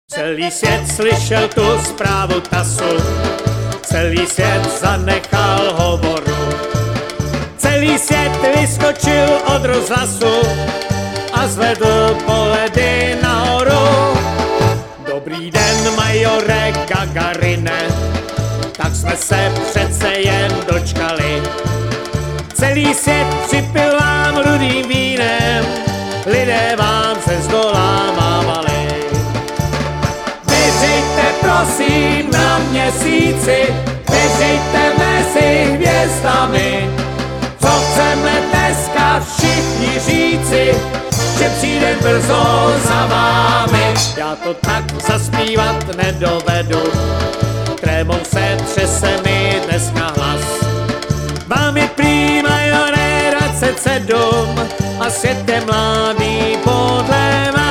Celý svět slyšel tu zprávu TASu, celý svět zanechal hovoru. Celý svět vyskočil od rozhlasu a zvedl pohledy nahoru. Dobrý den, majore Gagarine, tak jsme se přece jen dočkali. Celý svět připil vám rudým vínem, lidé vám se zdola mávali. Vyřiďte prosím na měsíci, vyřiďte mezi hvězdami, co chceme dneska všichni říci, že přijde brzo za vámi. Já to tak zaspívat nedovedu, trémou se třese mi dneska hlas. Vám je prý majore 27 a svět je mladý podle vás.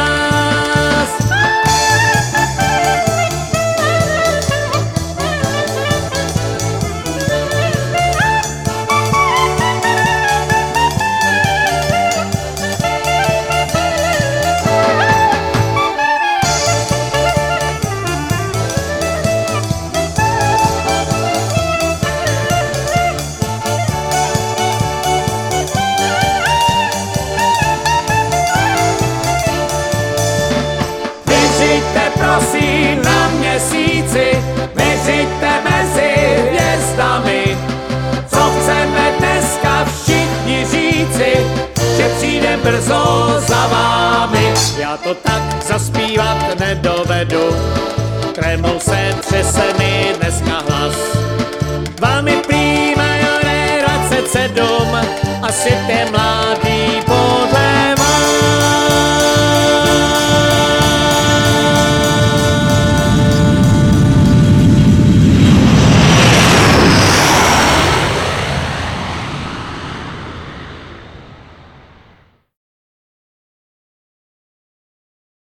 Prosím na měsíci, vyřiďte mezi hvězdami, co chceme dneska všichni říci, že přijde brzo za vámi. Já to tak zaspívat nedovedu, trémou